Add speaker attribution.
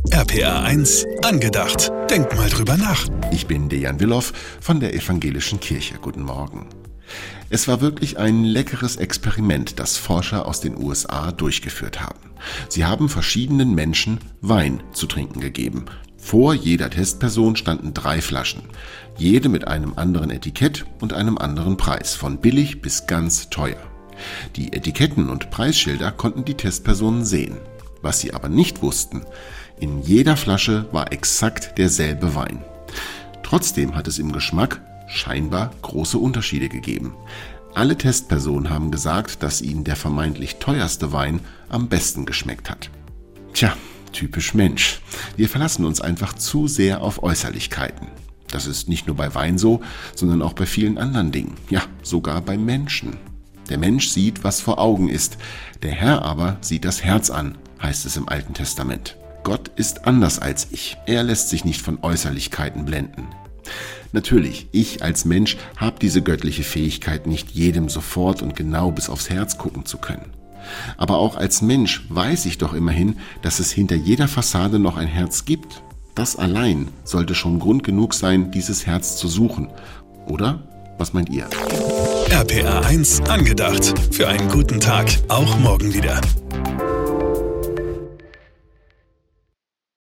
Speaker 1: RPR 1 angedacht. Denk mal drüber nach.
Speaker 2: Ich bin Dejan Willoff von der Evangelischen Kirche. Guten Morgen. Es war wirklich ein leckeres Experiment, das Forscher aus den USA durchgeführt haben. Sie haben verschiedenen Menschen Wein zu trinken gegeben. Vor jeder Testperson standen 3 Flaschen, jede mit einem anderen Etikett und einem anderen Preis, von billig bis ganz teuer. Die Etiketten und Preisschilder konnten die Testpersonen sehen. Was sie aber nicht wussten: in jeder Flasche war exakt derselbe Wein. Trotzdem hat es im Geschmack scheinbar große Unterschiede gegeben. Alle Testpersonen haben gesagt, dass ihnen der vermeintlich teuerste Wein am besten geschmeckt hat. Tja, typisch Mensch. Wir verlassen uns einfach zu sehr auf Äußerlichkeiten. Das ist nicht nur bei Wein so, sondern auch bei vielen anderen Dingen. Ja, sogar bei Menschen. Der Mensch sieht, was vor Augen ist. Der Herr aber sieht das Herz an, heißt es im Alten Testament. Gott ist anders als ich. Er lässt sich nicht von Äußerlichkeiten blenden. Natürlich, ich als Mensch habe diese göttliche Fähigkeit, nicht jedem sofort und genau bis aufs Herz gucken zu können. Aber auch als Mensch weiß ich doch immerhin, dass es hinter jeder Fassade noch ein Herz gibt. Das allein sollte schon Grund genug sein, dieses Herz zu suchen. Oder? Was meint ihr?
Speaker 1: RPR 1 angedacht. Für einen guten Tag, auch morgen wieder.